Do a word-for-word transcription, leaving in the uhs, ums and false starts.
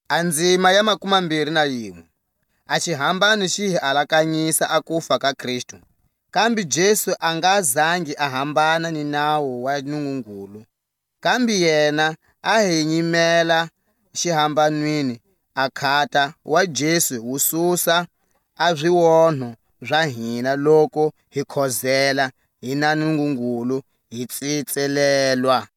Andzima ya makumambirhi na yin'we. A xihambano xi hi alakanyisa a kufa ka Kristu, kambe Jesu a nga zangi a hambana ni nawu wa Nungungulu, kambe yena a hi nyimela xihambanweni. A nkhata wa Jesu wu susa a swionho swa hina loko hi khozela hi na Nungungulu hi tsetselelwa.